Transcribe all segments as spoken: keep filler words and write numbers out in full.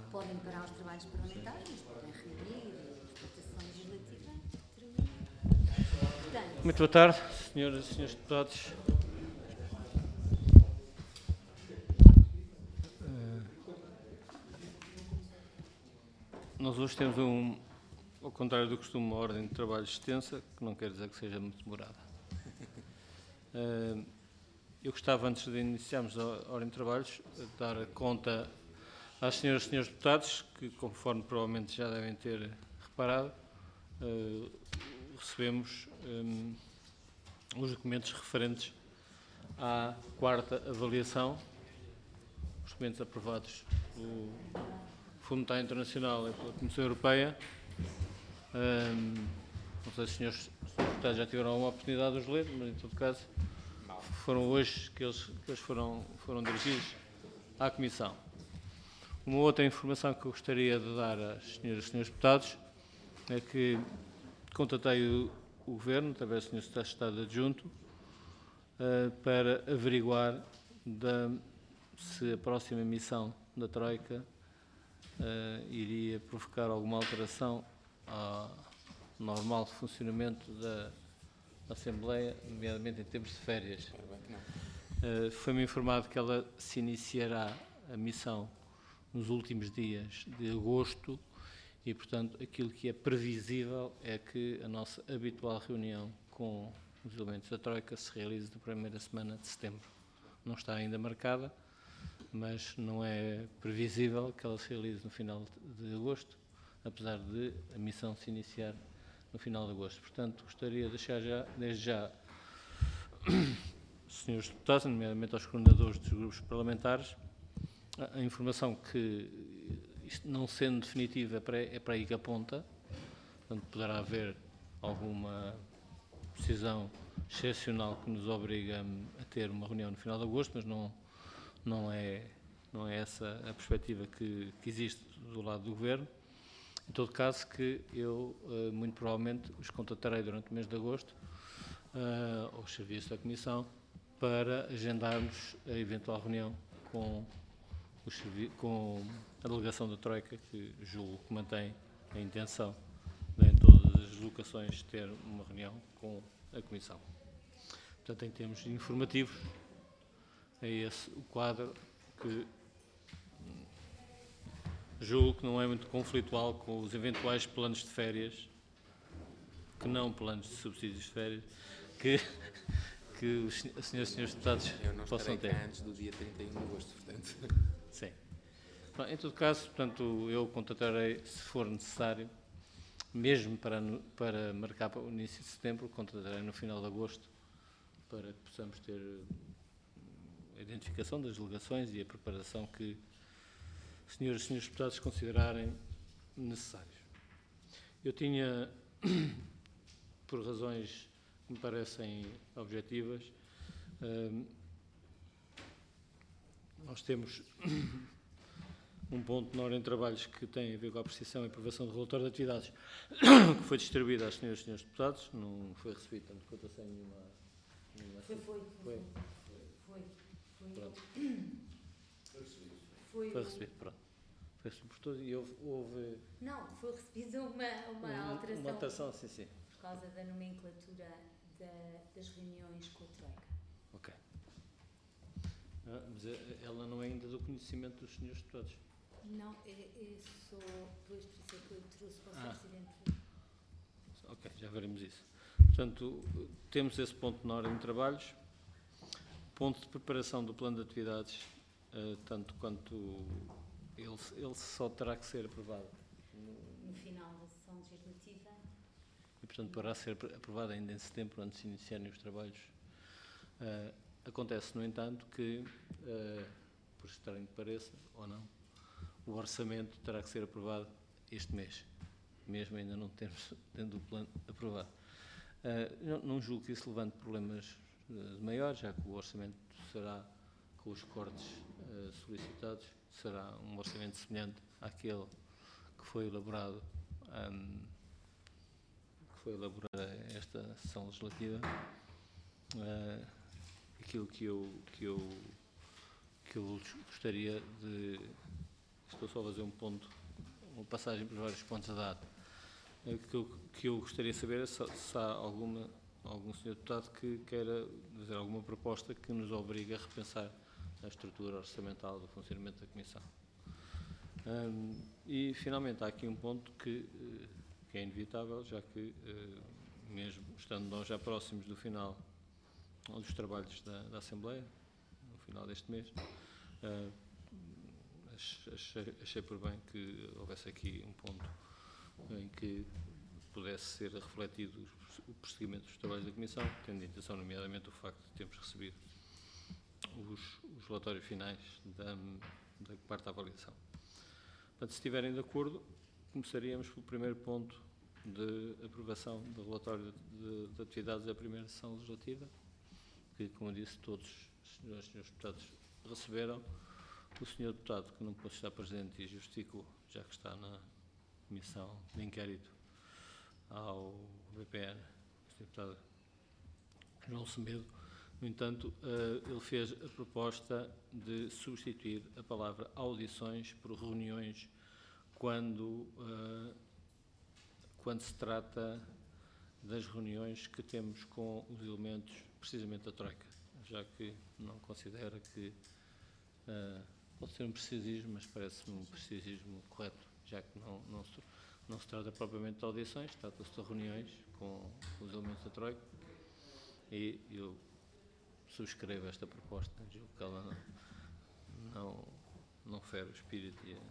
podem parar os trabalhos parlamentares, mas podem reunir, a votação legislativa termina. Portanto, muito boa tarde, senhoras e senhores deputados. Nós hoje temos, um, ao contrário do costume, uma ordem de trabalho extensa, que não quer dizer que seja muito demorada. Eu gostava, antes de iniciarmos a ordem de trabalhos, de dar conta às senhoras e senhores deputados, que, conforme provavelmente já devem ter reparado, recebemos um, os documentos referentes à quarta avaliação, os documentos aprovados pelo Fundo Monetário Internacional e pela Comissão Europeia. Um, não sei se os senhores deputados já tiveram uma oportunidade de os ler, mas em todo caso foram hoje que eles, que eles foram, foram dirigidos à Comissão. Uma outra informação que eu gostaria de dar às senhoras e senhores deputados é que contatei o, o Governo, através do senhor Secretário de Estado Adjunto, uh, para averiguar da, se a próxima missão da Troika uh, iria provocar alguma alteração ao normal funcionamento da Assembleia, nomeadamente em termos de férias. Uh, Foi-me informado que ela se iniciará a missão nos últimos dias de agosto e, portanto, aquilo que é previsível é que a nossa habitual reunião com os elementos da Troika se realize na primeira semana de setembro. Não está ainda marcada, mas não é previsível que ela se realize no final de agosto, apesar de a missão se iniciar no final de agosto. Portanto, gostaria de deixar já, desde já, senhores deputados, nomeadamente aos coordenadores dos grupos parlamentares, a, a informação que, isto não sendo definitivo, é para, é para aí que aponta. Portanto, poderá haver alguma decisão excepcional que nos obriga a ter uma reunião no final de agosto, mas não, não, é, não é essa a perspectiva que, que existe do lado do Governo. Em todo caso, que eu, muito provavelmente, os contatarei durante o mês de agosto, uh, aos serviços da Comissão, para agendarmos a eventual reunião com, os, com a delegação da Troika, que julgo que mantém a intenção de, em todas as locações, ter uma reunião com a Comissão. Portanto, em termos informativos, é esse o quadro que julgo que não é muito conflitual com os eventuais planos de férias, que não planos de subsídios de férias, que, que os senhores e senhores deputados possam ter. Eu não estarei cá antes do dia trinta e um de agosto, portanto. Sim. Bom, em todo caso, portanto, eu contatarei, se for necessário, mesmo para, para marcar para o início de setembro, contatarei no final de agosto, para que possamos ter a identificação das delegações e a preparação que senhoras e senhores deputados considerarem necessários. Eu tinha, por razões que me parecem objetivas, uh, nós temos um ponto na ordem de trabalhos que tem a ver com a apreciação e aprovação do relatório de atividades que foi distribuído às senhoras e senhores deputados, não foi recebido, tanto quanto eu sei nenhuma... nenhuma foi, foi, foi, foi, foi, foi, Pronto. foi, Foi recebido, pronto. Foi recebido por todos e houve... houve não, foi recebida uma, uma alteração. Uma alteração, sim, sim. Por causa da nomenclatura da, das reuniões com a Troika. Ok. Ah, mas ela não é ainda do conhecimento dos senhores deputados? Não, é, é só... Pois, por isso é que eu trouxe para o Ah. Sr. Presidente. Ok, já veremos isso. Portanto, temos esse ponto na ordem de trabalhos. Ponto de preparação do plano de atividades, uh, tanto quanto ele, ele só terá que ser aprovado no, no final da sessão legislativa. E, portanto, poderá ser aprovado ainda em setembro, antes de iniciarem os trabalhos. Uh, acontece, no entanto, que, uh, por estranho que pareça, ou não, o orçamento terá que ser aprovado este mês, mesmo ainda não temos, tendo o plano aprovado. Uh, não, não julgo que isso levante problemas uh, maiores, já que o orçamento será, com os cortes uh, solicitados, será um orçamento semelhante àquele que foi elaborado, um, que foi elaborado esta sessão legislativa. Uh, aquilo que eu, que, eu, que eu gostaria de estou só a fazer um ponto, uma passagem por vários pontos da ata. O que eu, que eu gostaria de saber é se, se há alguma, algum senhor deputado que queira fazer alguma proposta que nos obrigue a repensar a estrutura orçamental do funcionamento da Comissão. Um, e, finalmente, há aqui um ponto que, que é inevitável, já que, uh, mesmo estando nós já próximos do final dos trabalhos da, da Assembleia, no final deste mês, uh, achei, achei por bem que houvesse aqui um ponto em que pudesse ser refletido o prosseguimento dos trabalhos da Comissão, tendo em atenção, nomeadamente, o facto de termos recebido os, os relatórios finais da, da quarta avaliação. Portanto, se estiverem de acordo, começaríamos pelo primeiro ponto de aprovação do relatório de, de atividades da primeira sessão legislativa, que, como disse, todos os senhores, senhores deputados receberam. O senhor deputado, que não pôde estar presente e justificou, já que está na comissão de inquérito ao B P N, o senhor deputado João Semedo, no entanto, ele fez a proposta de substituir a palavra audições por reuniões quando, quando se trata das reuniões que temos com os elementos, precisamente da Troika, já que não considera que pode ser um precisismo, mas parece-me um precisismo correto, já que não, não, se, não se trata propriamente de audições, trata-se de reuniões com os elementos da Troika, e eu subscrevo esta proposta, julgo que ela não, não, não fere o espírito. E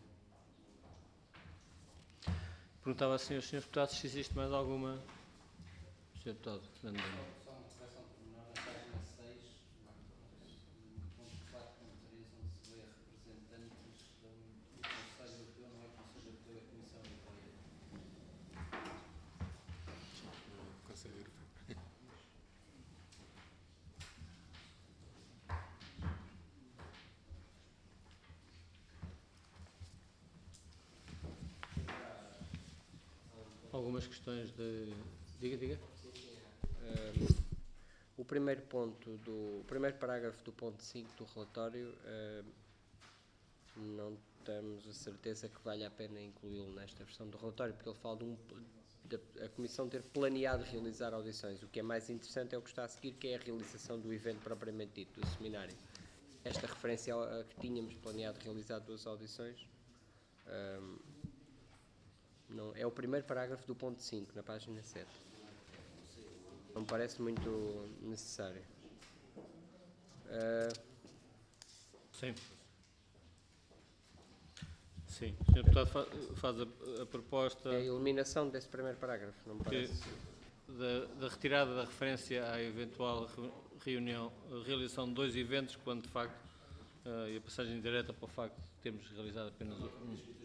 a... Perguntava aos senhores, senhores deputados se existe mais alguma... senhor Deputado, Fernando Lima. Só uma correção pormenor, na página seis, no ponto quatro ponto três, onde se vê representantes do Conselho Europeu, não é Conselho Europeu, é Comissão Europeia. Conselho Europeu. Algumas questões de... Diga, diga. Uh, o primeiro ponto do... O primeiro parágrafo do ponto cinco do relatório, uh, não temos a certeza que vale a pena incluí-lo nesta versão do relatório, porque ele fala de um... de a Comissão ter planeado realizar audições. O que é mais interessante é o que está a seguir, que é a realização do evento propriamente dito, do seminário. Esta referência a que tínhamos planeado realizar duas audições... Um, Não, é o primeiro parágrafo do ponto cinco, na página sete. Não me parece muito necessário. Uh, Sim. Sim. O senhor Deputado fa faz a, a proposta... é a eliminação desse primeiro parágrafo, não me parece. Da, da retirada da referência à eventual reunião, a realização de dois eventos, quando de facto, uh, e a passagem direta para o facto de termos realizado apenas um...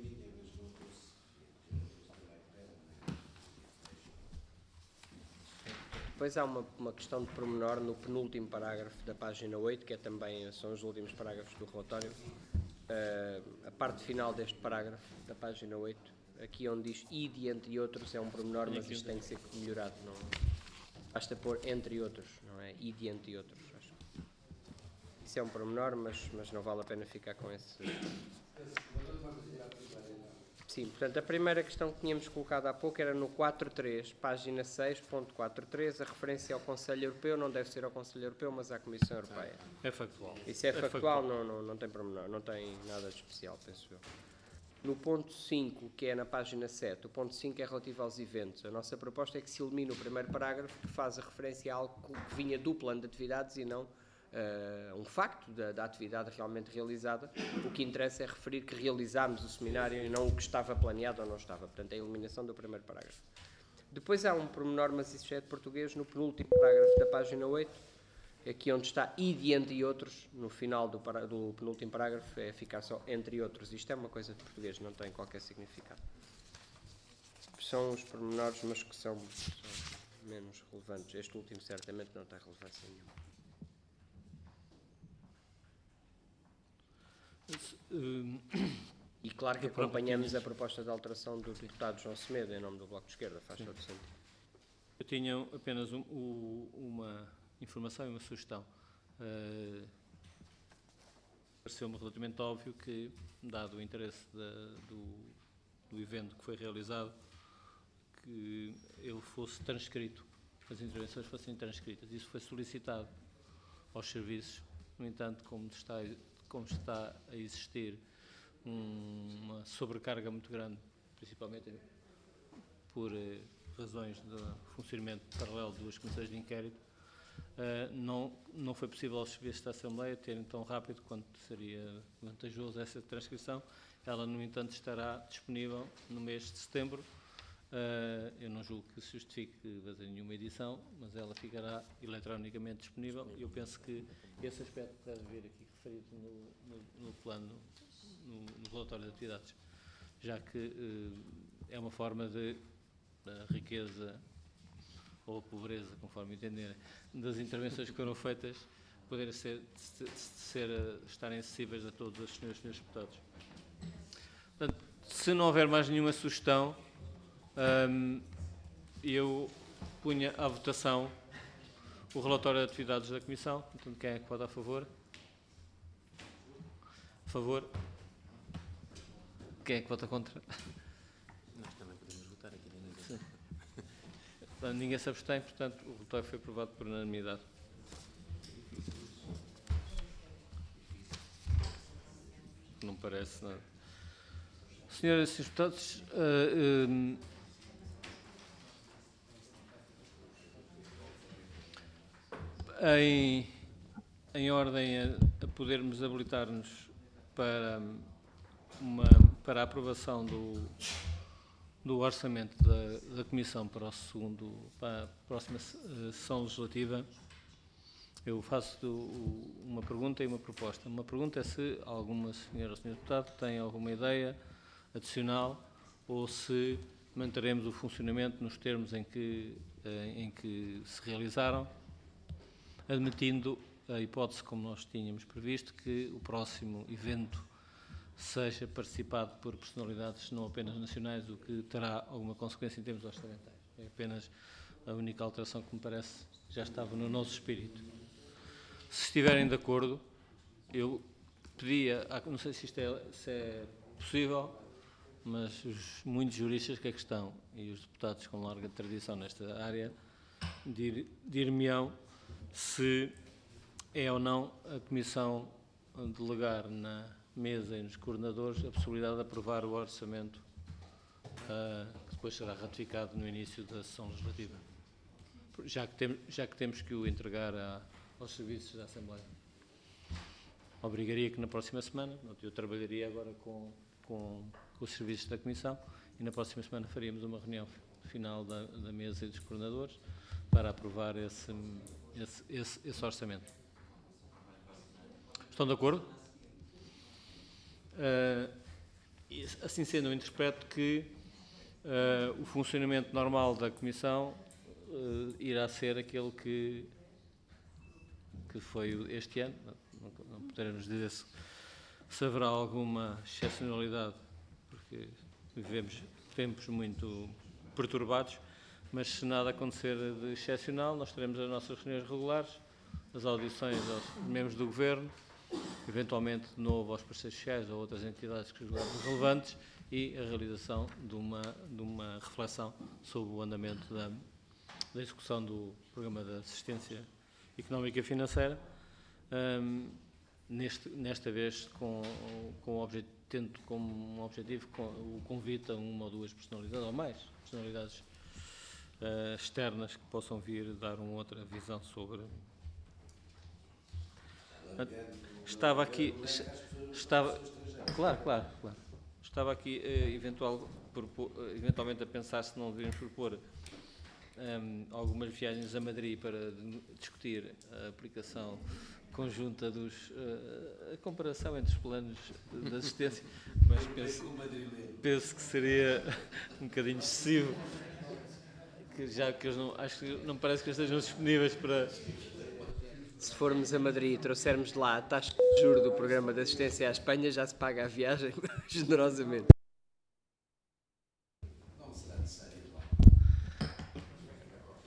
Depois há uma, uma questão de pormenor no penúltimo parágrafo da página oito, que é também, são os últimos parágrafos do relatório. Uh, a parte final deste parágrafo, da página oito, aqui onde diz e de entre outros, é um pormenor, mas isto tem que ser melhorado. Não, basta pôr entre outros, não é? E de entre outros. Acho. Isso é um pormenor, mas, mas não vale a pena ficar com esse... Sim, portanto, a primeira questão que tínhamos colocado há pouco era no quatro ponto três, página seis ponto quatro ponto três, a referência ao Conselho Europeu não deve ser ao Conselho Europeu, mas à Comissão Europeia. É factual. Isso é, é factual, factual. Não, não, não tem pormenor, não tem nada de especial, penso eu. No ponto cinco, que é na página sete, o ponto cinco é relativo aos eventos. A nossa proposta é que se elimine o primeiro parágrafo, que faz a referência a algo que vinha do plano de atividades e não uh, um facto da, da atividade realmente realizada. O que interessa é referir que realizámos o seminário e não o que estava planeado ou não estava. Portanto, é a eliminação do primeiro parágrafo. Depois há um pormenor, mas isso já é de português, no penúltimo parágrafo da página oito, aqui onde está e de entre outros, no final do, para, do penúltimo parágrafo, é ficar só entre outros. Isto é uma coisa de português, não tem qualquer significado. São os pormenores, mas que são, são menos relevantes. Este último certamente não tem relevância nenhuma. E claro que acompanhamos a proposta de alteração do deputado João Semedo, em nome do Bloco de Esquerda, faz todo sentido. Eu tinha apenas um, um, uma informação e uma sugestão. Uh, pareceu-me relativamente óbvio que, dado o interesse da, do, do evento que foi realizado, que ele fosse transcrito, as intervenções fossem transcritas. Isso foi solicitado aos serviços. No entanto, como está, como está a existir um, uma sobrecarga muito grande, principalmente por eh, razões do funcionamento paralelo de duas comissões de inquérito, Uh, não, não foi possível aos serviços da Assembleia terem tão rápido quanto seria vantajoso essa transcrição. Ela, no entanto, estará disponível no mês de setembro. Uh, eu não julgo que se justifique fazer nenhuma edição, mas ela ficará eletronicamente disponível e eu penso que esse aspecto deve vir aqui referido no, no, no plano, no, no relatório de atividades, já que uh, é uma forma de da riqueza ou a pobreza, conforme entenderem, das intervenções que foram feitas, poderem ser, de, de ser, estarem acessíveis a todos os senhores e senhores deputados. Portanto, se não houver mais nenhuma sugestão, hum, eu punha à votação o relatório de atividades da Comissão. Portanto, quem é que vota a favor? A favor? Quem é que vota contra? Nós também podemos votar aqui dentro. Sim. Ninguém se abstém, portanto, o relatório foi aprovado por unanimidade. Não parece nada. Senhoras e senhores deputados, uh, um, em, em ordem a, a podermos habilitar-nos para, uma, para a aprovação do do orçamento da, da Comissão para, o segundo, para a próxima sessão legislativa, eu faço do, uma pergunta e uma proposta. Uma pergunta é se alguma senhora ou senhor deputado tem alguma ideia adicional ou se manteremos o funcionamento nos termos em que, em que se realizaram, admitindo a hipótese, como nós tínhamos previsto, que o próximo evento seja participado por personalidades não apenas nacionais, o que terá alguma consequência em termos orçamentais. É apenas a única alteração que me parece já estava no nosso espírito. Se estiverem de acordo, eu pedia, não sei se isto é, se é possível, mas os muitos juristas que aqui estão e os deputados com larga tradição nesta área dir, dir-me-ão se é ou não a Comissão delegar na mesa e nos coordenadores a possibilidade de aprovar o orçamento uh, que depois será ratificado no início da sessão legislativa, já que, tem, já que temos que o entregar a, aos serviços da Assembleia. Obrigaria que na próxima semana, eu trabalharia agora com, com, com os serviços da Comissão e na próxima semana faríamos uma reunião final da, da mesa e dos coordenadores para aprovar esse, esse, esse, esse orçamento. Estão de acordo? Uh, assim sendo, eu interpreto que uh, o funcionamento normal da Comissão uh, irá ser aquele que, que foi este ano. Não, não poderemos dizer se, se haverá alguma excepcionalidade, porque vivemos tempos muito perturbados, mas se nada acontecer de excepcional, nós teremos as nossas reuniões regulares, as audições aos membros do Governo, eventualmente de novo aos parceiros sociais ou outras entidades que julgarmos relevantes e a realização de uma, de uma reflexão sobre o andamento da, da execução do Programa de Assistência Económica e Financeira, um, neste, nesta vez com, com o objet, tendo como um objetivo com, o convite a uma ou duas personalidades, ou mais personalidades uh, externas que possam vir dar uma outra visão sobre... Estava aqui, estava, claro, claro, claro. Estava aqui uh, eventual, propor, uh, eventualmente a pensar se não devíamos propor um, algumas viagens a Madrid para discutir a aplicação conjunta dos, uh, a comparação entre os planos de assistência, mas penso, penso que seria um bocadinho excessivo, que já que eles não, acho que não parece que eles estejam disponíveis para... Se formos a Madrid e trouxermos de lá a taxa de juros do programa de assistência à Espanha, já se paga a viagem generosamente.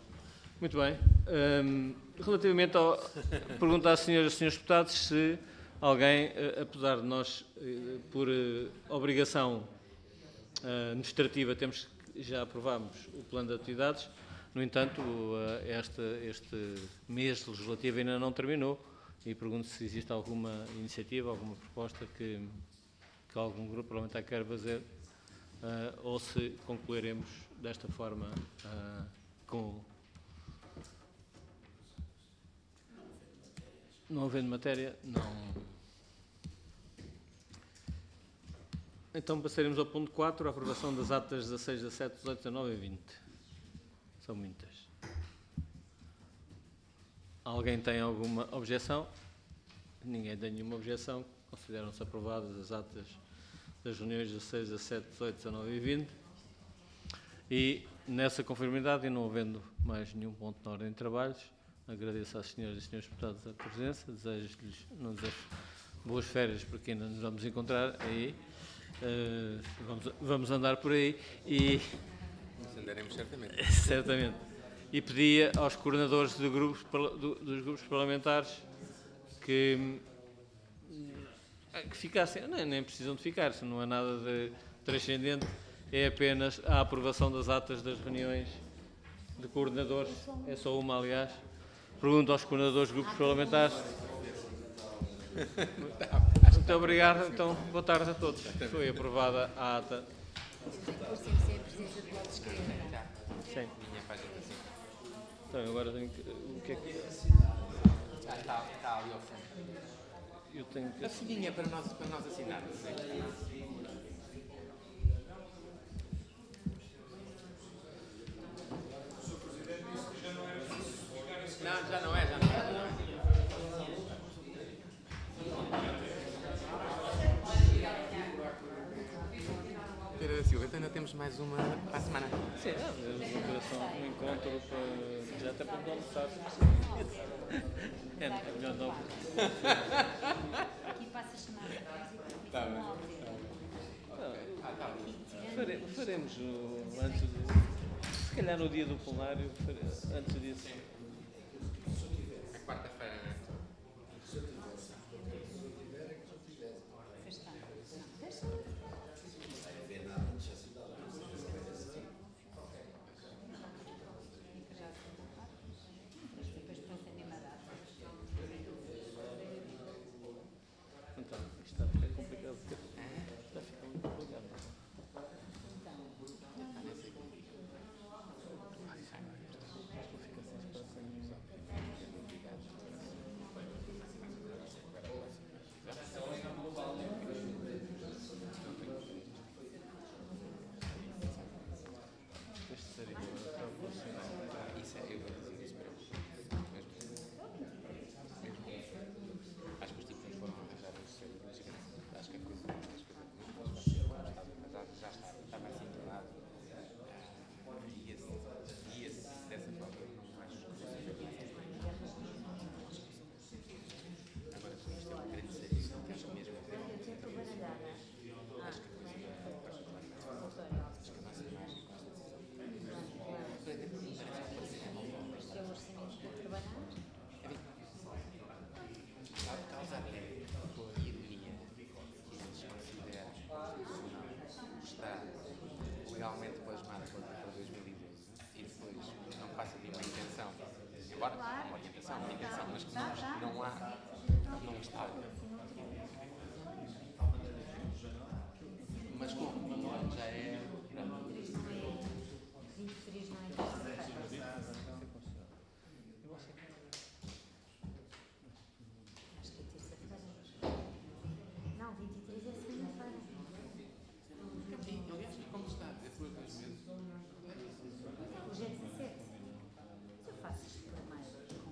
Muito bem. Um, relativamente ao perguntar às senhoras e senhores deputados se alguém, eh, apesar de nós, eh, por eh, obrigação eh, administrativa, temos que já aprovámos o plano de atividades, no entanto, eh, este, este mês legislativo ainda não terminou e pergunto se existe alguma iniciativa, alguma proposta que, que algum grupo parlamentar quer fazer uh, ou se concluiremos desta forma uh, com... Não havendo matéria, não... Então passaremos ao ponto quatro, a aprovação das atas dezasseis, dezassete, dezoito, dezanove e vinte. São muitas. Alguém tem alguma objeção? Ninguém tem nenhuma objeção. Consideram-se aprovadas as atas das reuniões dezasseis, dezassete, dezoito, dezanove e vinte. E, nessa conformidade, e não havendo mais nenhum ponto na ordem de trabalhos, agradeço às senhoras e senhores deputados a presença, desejo-lhes, não desejo boas férias, porque ainda nos vamos encontrar aí, uh, vamos, vamos andar por aí e... Nos andaremos certamente. certamente. E pedia aos coordenadores de grupos, do, dos grupos parlamentares que, que ficassem, nem, nem precisam de ficar, se não é nada de transcendente, é apenas a aprovação das atas das reuniões de coordenadores, é só uma, aliás. Pergunto aos coordenadores de grupos parlamentares. Muito obrigado, então, boa tarde a todos. Foi aprovada a ata. Depois temos sempre a presença de lado esquerda. Sim. Minha página assim. Então, agora tenho que... O que é que... Ah, está, está ali ao fundo. Eu tenho que... A folhinha é para nós, para nós assinarmos. Não, já não é, já não é. Já não é. Pedro da Silva, então ainda temos mais uma para a semana. Sim, é uma operação, um encontro para... Já até para não almoçar. É, é melhor não. Aqui passa a chamar a Tá comissão bem. móvel. Fare, faremos o, antes de... Se calhar no dia do plenário, fare- antes disso. É quarta-feira, não é? Pois está. Não, deixa. Depois pensem numa data. Então, isto está a ficar complicado. porque Está a ficar muito complicado. Este seria para o próximo. Isso é, eu vou dizer isso para eles. Mesmo, mesmo. Acho que os tipos nos foram arranjar isso. Acho que a coisa, acho que a coisa, mas já está, estava assim tornado. E esse, e esse, dessa forma, não acho que fosse. Agora, com isto é uma grande série, acho que mesmo. Acho que a coisa vai particular. Acho que a nossa imagem com esta decisão. Este é o orçamento para trabalhar. Está a usar a ironia que eles consideram está legalmente plasmada para dois mil e doze e depois não passa de uma intenção, embora é uma orientação, uma intenção, mas que não, não há, não está. Mas como já é. vinte e três não é terça-feira. Acho que é terça-feira. Não, vinte e três é segunda-feira. Aliás, como está? É por dois meses. Hoje é dezassete. Se eu faço isto por mail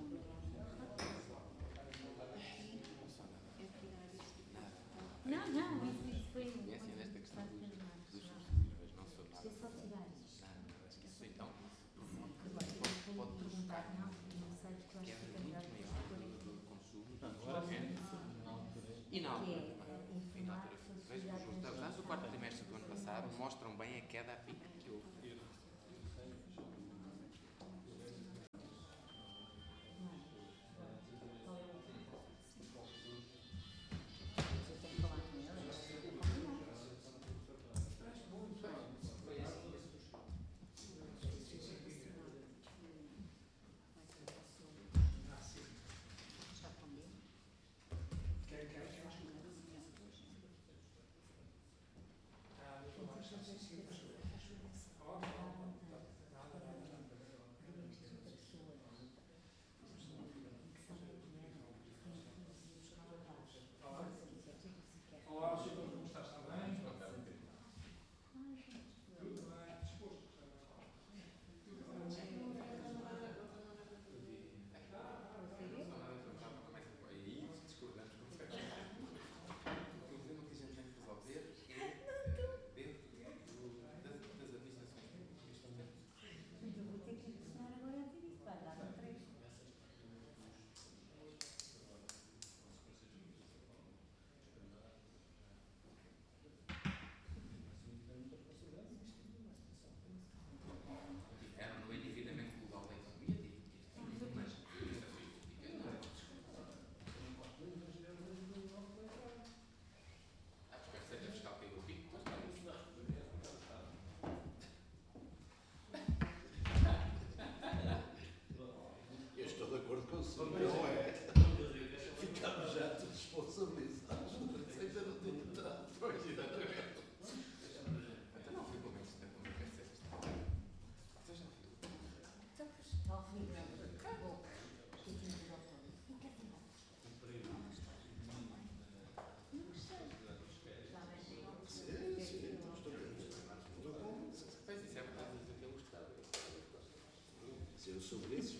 com... Não, não, isso foi... É assim, nesta questão dos subsídios, não sou nada. É só tirar isto. Isso então, Agora, eu vou perguntar, não, não sei, porque eu acho que é candidato do consumo. que E não. é eh, informar que a Vejo que sociedade os resultados do quarto trimestre do ano passado mostram bem a queda a pique que houve.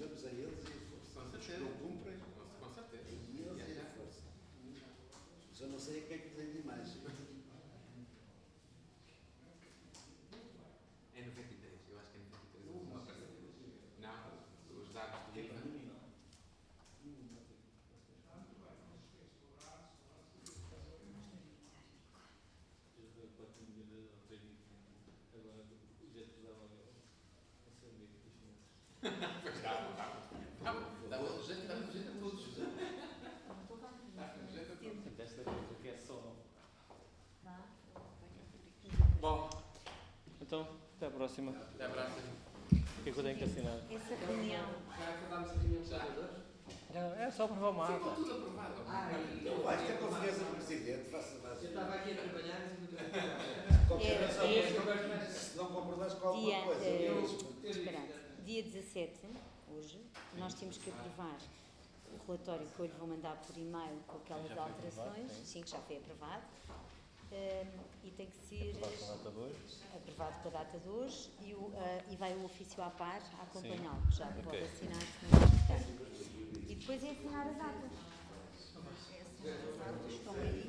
Desejamos a eles e a força. Com Os que certeza. não cumprem, Com certeza. e eles e a força. Já não sei o que é que tem de mais. É noventa e três, eu acho que é noventa e três. Não aparece. Não, os dados do É para livro. mim, não. Pois dá, dá. Dá jeito, dá jeito a todos. Não estou lá. Dá jeito a todos. Desta vez o que é só. Vá. Bom, então, até à próxima. Até a próxima. O que é que eu tenho que assinar? Essa reunião. Já acabaámos a reunião dos senadores? É só provar uma Ficou ata. tudo aprovado. Ah, e Então, basta a confiança do Presidente, faça mais. eu estava aqui a trabalhar e muito Confiança É, é- ao Presidente. Se não concordares com Dia, alguma coisa, eh, eu- espera, dia dezassete, hoje, nós temos que aprovar o relatório que eu lhe vou mandar por e-mail com aquelas Já foi aprovado, alterações, sim. sim, que já foi aprovado, eh, e tem que ser Nota dois. aprovado com a data de hoje e, o, eh, e vai o ofício à par a acompanhá-lo, já pode Ok. assinar se não gostar. E depois é assinar as atas. É assinar as atas, estão aí.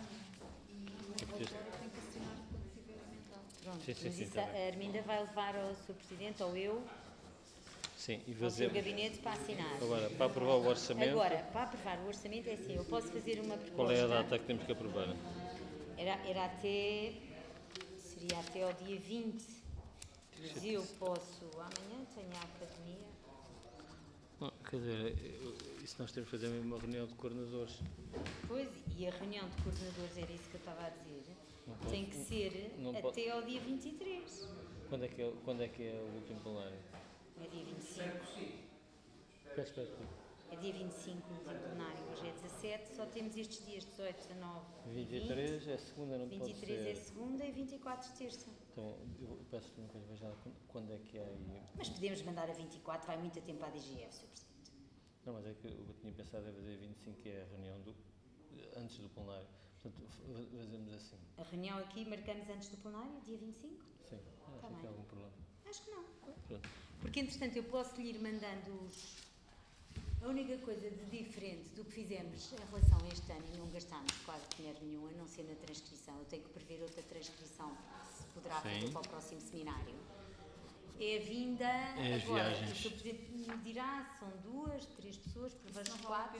E o relatório tem que assinar quando estiver emendado. Pronto, Sim, sim, mas sim, isso tá a bem. a Arminda vai levar ao seu Presidente ou eu Sim, e ao seu fazer. gabinete para assinar. Agora, para aprovar o orçamento, Agora, para aprovar o orçamento é assim, eu posso fazer uma proposta. qual é a data que temos que aprovar? Era, era até, seria até ao dia vinte, mas eu posso, amanhã tenho a academia, Não, quer dizer, eu- isso nós temos que fazer mesmo uma reunião de coordenadores. pois, e a reunião de coordenadores era isso que eu estava a dizer, Não pode- tem que ser não até pode- ao dia vinte e três, Quando é que é, quando é, que é o último plenário? é dia vinte e cinco, Espera, espera, espera. é dia vinte e cinco o último plenário, hoje é dezassete, só temos estes dias, dezoito, dezanove vinte e três é segunda, não vinte pode e três é ser. segunda e vinte e quatro terça. Então, eu peço-lhe uma coisa, veja lá quando- quando é que é aí. Mas podemos mandar a vinte e quatro, vai muito tempo à D G F, senhor Presidente. Não, mas é que eu tinha pensado em fazer vinte e cinco, que é a reunião do, antes do plenário. Portanto, f- fazemos assim. A reunião aqui marcamos antes do plenário, dia vinte e cinco? Sim, não Tá acho que bem. há algum problema. Acho que não. Pronto. Porque, entretanto, eu posso lhe ir mandando os... A única coisa de diferente do que fizemos em relação a este ano, e não gastámos quase dinheiro nenhum, a não ser na transcrição, eu tenho que prever outra transcrição que se poderá Sim. fazer para o próximo seminário, é a vinda... É as agora, viagens. o senhor Presidente me dirá, são duas, três pessoas, provavelmente quatro.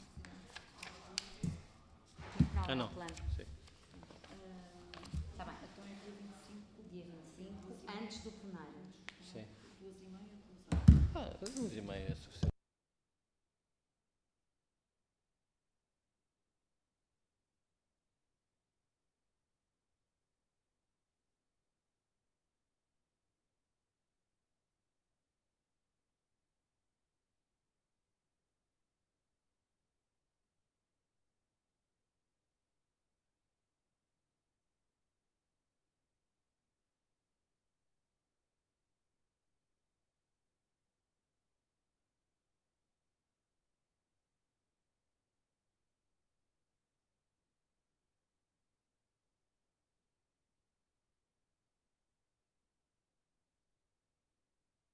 Ah, não. Plano. Sim. Está bem. Então é dia vinte e cinco. Dia vinte e cinco, antes do plenário. Sim. Duas e meia, duas horas. Ah, duas e meia é suficiente.